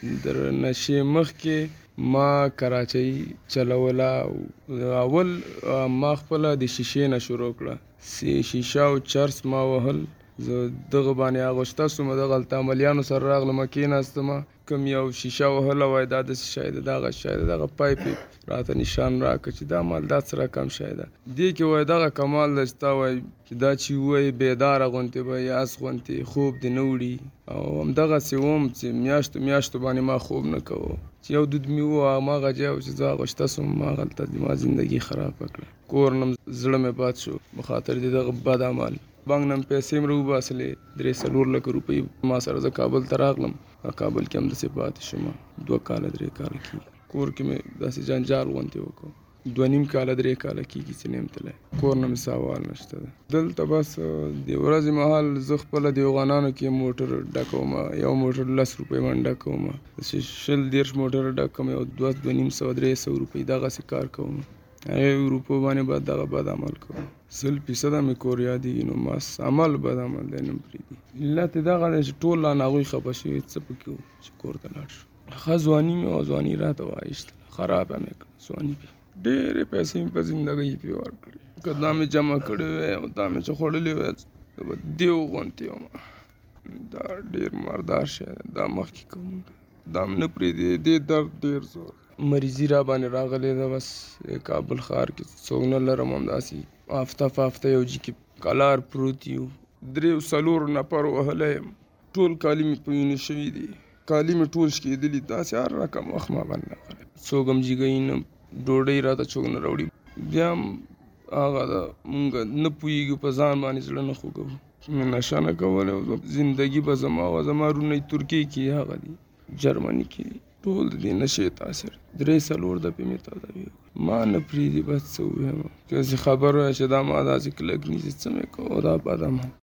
در نشې مخکې ما کراچۍ چلوله. اول ما خپله د شیشې نه شروع کړه، شیشه او چرس ما وهل. زه دغه باندې اغوسته سوم، دغلته عملیانو سره راغلم، کېناستمه، کوم یو شیشه وهله وای دا داسې شی ده، دغه شی ده، دغه پایپ یې راته نشان راکړه چې دا مال دا څه رقم شی ده. دې کې وای دغه کمال ده چې تا وای چې دا چې ووایي بیداره غوندې به یې اس غوندې خوب دې نه وړي. او همدغسې وم چې میاشتو میاشتو باندې ما خوب نه کوه، چې یو دود مې و هماغه ځای چې زه اغوسته سوم، هماغلته ما زندګي خرابه کړه. کور نه زړه مې بد شو بخاطر د دغه بد عمل. بانک نه مې پیسې مې راوباسلې، 3-4 لکه روپۍ ما سره. زه کابل ته راغلم، کابل کې هم داسې پاتې شوم 2 کاله 3 کاله کېږي. کور کې مې داسې جنجال غوندې وکړ، 2.5 کاله 3 کاله کېږي چې نه یم تللی. کور نه مې سوال نشته ده. دلته بس د ورځې مهال زه خپله د افغانانو کې موټر ډکوم، یو موټر 10 روپۍ باندې ډکوم، 20-30 موټر ډکوم، یو 200-250-300 روپۍ دغسې کار کوم. هغې اروپو باندې به دغه بد عمل کوم. 100% مې کور یادېږي. نو مس عمل بد عمل دی، نه پرېږدي. علت یې دغه دی چې ټول رانه هغوی خفه شوي، څه پکې وو چې کور ته لاړ شو. ښه ځواني مې وه، ځواني راته وایستله، خرابه مې کړه ځواني پې. ډېرې پیسې مې په زندګۍ پې ورکړې، که دا مې جمع کړې وې او دا مې چې خوړلې وې زه به دیو غوندې وم. دا ډېر مردار شی دی، دا مخکې کوم، دا هم نه پرېږدي. دې درد ډېر زور مریضي را باندې راغلې ده. بس کابل ښار کې څوک نه لرم، همداسې هفته په هفته یو ځای کې کلار پروت یو. 3-4 نفر وهلی یم، ټول کالي مې په وینو شوي دي، کالي مې ټول شکېدلي. داسې هر رقم وخت ما باندې راغلی، څوک هم جګوي نه، ډوډۍ راته څوک نه راوړي. بیا هم هغه ده، مونږ نه پوهېږو په ځان باندې، زړه نه خوږوو. مې نشه نه کولی، زندګي به زما وه. زما وروڼه ترکیې کې هغه دي، جرمني کې دي، ټول د دې نشې تاثیر. 3-4 دفعې مې تداوي وکړه، ما نه پرېږدي. بس څه ووایم، که چې خبر وای چې دا ما داسې کلک نیسي څه مې کوو، دا بد عمل.